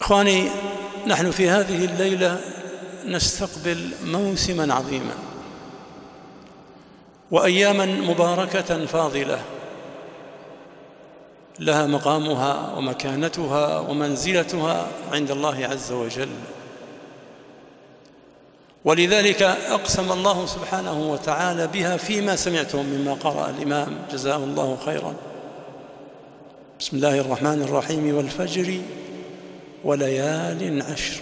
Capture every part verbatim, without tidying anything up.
إخواني، نحن في هذه الليلة نستقبل موسما عظيما وأياما مباركة فاضلة لها مقامها ومكانتها ومنزلتها عند الله عز وجل. ولذلك أقسم الله سبحانه وتعالى بها فيما سمعتم مما قرأ الإمام جزاه الله خيرا. بسم الله الرحمن الرحيم: والفجر وليال عشر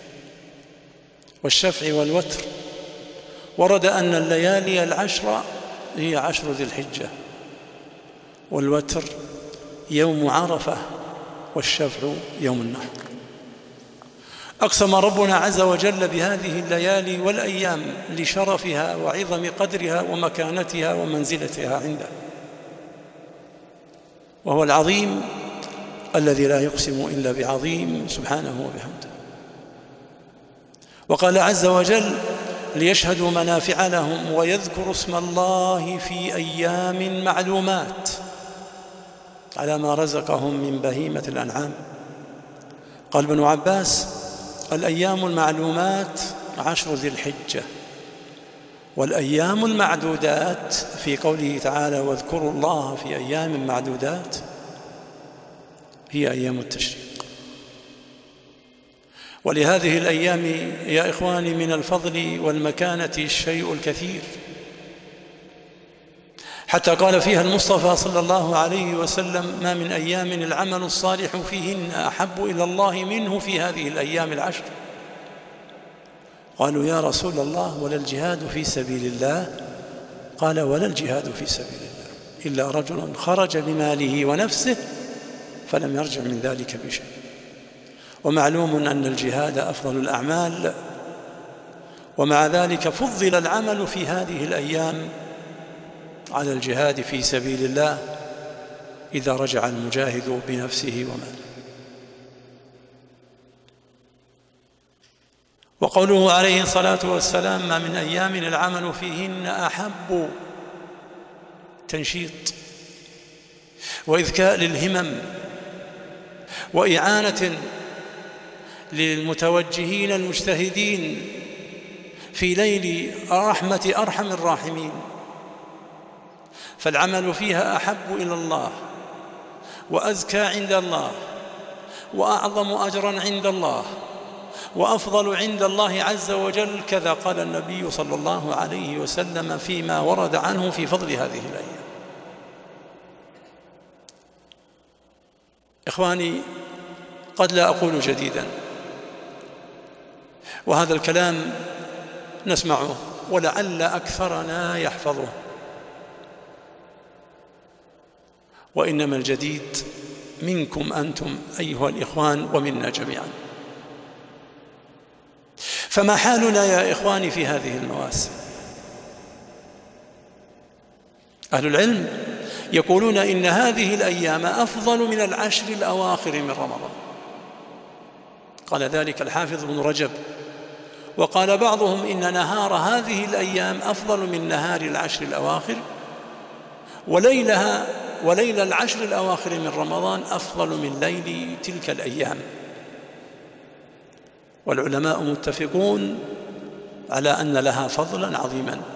والشفع والوتر. ورد أن الليالي العشر هي عشر ذي الحجة، والوتر يوم عرفة، والشفع يوم النحر. أقسم ربنا عز وجل بهذه الليالي والأيام لشرفها وعظم قدرها ومكانتها ومنزلتها عنده، وهو العظيم الذي لا يقسم إلا بعظيم سبحانه وبحمده. وقال عز وجل: ليشهدوا منافع لهم ويذكروا اسم الله في أيام معلومات على ما رزقهم من بهيمة الأنعام. قال ابن عباس: الأيام المعلومات عشر ذي الحجة، والأيام المعدودات في قوله تعالى: واذكروا الله في أيام معدودات، هي أيام التشريق. ولهذه الأيام يا إخواني من الفضل والمكانة الشيء الكثير، حتى قال فيها المصطفى صلى الله عليه وسلم: ما من أيام العمل الصالح فيهن أحب إلى الله منه في هذه الأيام العشر. قالوا: يا رسول الله ولا الجهاد في سبيل الله؟ قال: ولا الجهاد في سبيل الله إلا رجل خرج بماله ونفسه فلم يرجع من ذلك بشيء. ومعلوم أن الجهاد أفضل الأعمال، ومع ذلك فضل العمل في هذه الأيام على الجهاد في سبيل الله إذا رجع المجاهد بنفسه وماله. وقوله عليه الصلاة والسلام: ما من أيام العمل فيهن أحب، تنشيط وإذكاء للهمم وإعانة للمتوجهين المجتهدين في ليل رحمة أرحم الراحمين، فالعمل فيها أحب إلى الله وأزكى عند الله وأعظم أجرا عند الله وأفضل عند الله عز وجل. كذا قال النبي صلى الله عليه وسلم فيما ورد عنه في فضل هذه الأيام. إخواني، قد لا أقول جديدا، وهذا الكلام نسمعه ولعل أكثرنا يحفظه، وإنما الجديد منكم أنتم أيها الإخوان ومنا جميعا. فما حالنا يا إخواني في هذه المواسم؟ أهل العلم يقولون إن هذه الأيام أفضل من العشر الأواخر من رمضان. قال ذلك الحافظ ابن رجب. وقال بعضهم إن نهار هذه الأيام أفضل من نهار العشر الأواخر، وليلها وليل العشر الأواخر من رمضان أفضل من ليل تلك الأيام. والعلماء متفقون على أن لها فضلا عظيما.